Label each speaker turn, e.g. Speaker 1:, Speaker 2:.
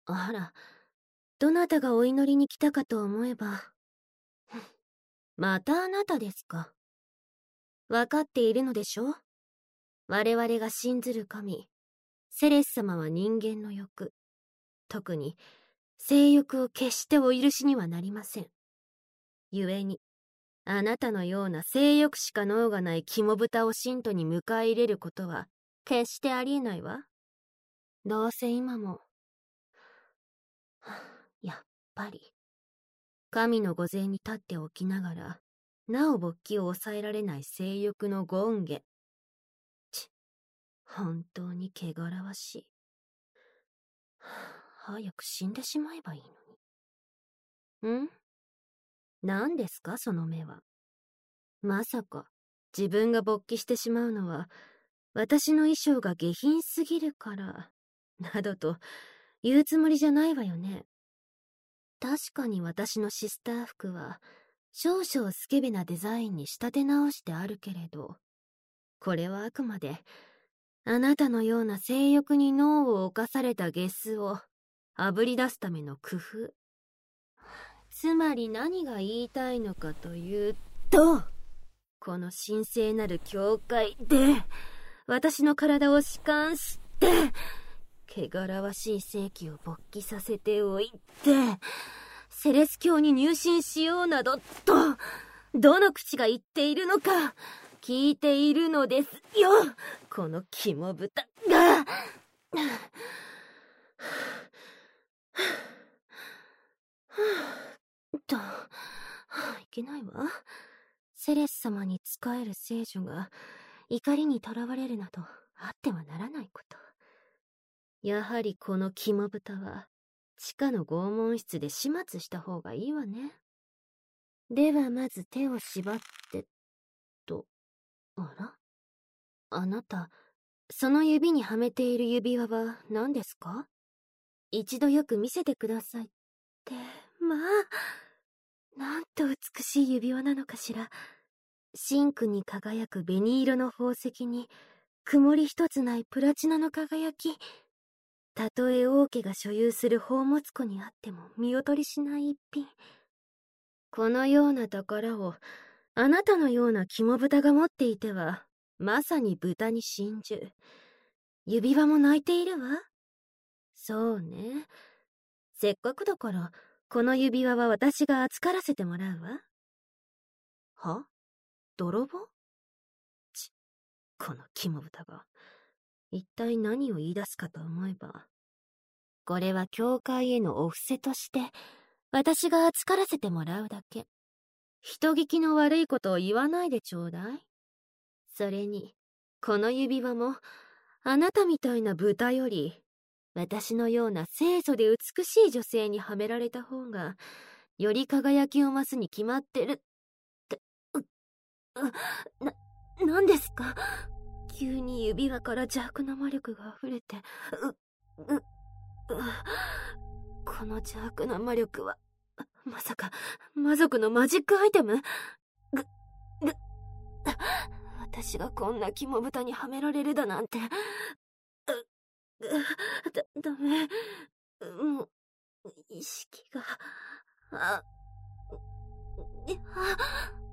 Speaker 1: あら、どなたがお祈りに来たかと思えば。またあなたですか。わかっているのでしょ。我々が信ずる神、セレス様は人間の欲、特に性欲を決してお許しにはなりません。故に、あなたのような性欲しか能がない肝豚を信徒に迎え入れることは決してありえないわ。どうせ今も、やっぱり、神の御前に立っておきながら、なお勃起を抑えられない性欲の権下。本当に汚らわしい。早く死んでしまえばいいのに。ん？何ですかその目は。まさか、自分が勃起してしまうのは、私の衣装が下品すぎるから、などと言うつもりじゃないわよね。確かに私のシスター服は、少々スケベなデザインに仕立て直してあるけれど、これはあくまで、あなたのような性欲に脳を侵されたゲスをあぶり出すための工夫。つまり何が言いたいのかというと、この神聖なる教会で、私の体を弛緩して、汚らわしい性器を勃起させておいて、セレス教に入信しようなどと、どの口が言っているのか、聞いているのですよ、この肝豚が。いけないわ。セレス様に仕える聖女が怒りにとらわれるなどあってはならないこと。やはりこの肝豚は地下の拷問室で始末した方がいいわね。ではまず手を縛ってと。あら？あなた、その指にはめている指輪は何ですか？一度よく見せてくださいって。まあ、なんと美しい指輪なのかしら。真紅に輝く紅色の宝石に、曇り一つないプラチナの輝き。たとえ王家が所有する宝物庫にあっても見劣りしない一品。このような宝を、あなたのような肝豚が持っていては、まさに豚に真珠。指輪も泣いているわ。そうね。せっかくだから、この指輪は私が預からせてもらうわ。は？泥棒？この肝豚が、一体何を言い出すかと思えば、これは教会へのお布施として、私が預からせてもらうだけ。人聞きの悪いことを言わないでちょうだい。それに、この指輪も、あなたみたいな豚より、私のような清楚で美しい女性にはめられた方が、より輝きを増すに決まってるって、なんですか？急に指輪から邪悪な魔力が溢れて、この邪悪な魔力は、まさか、魔族のマジックアイテム？私がこんな肝豚にはめられるだなんて。ダメ。もう、意識が、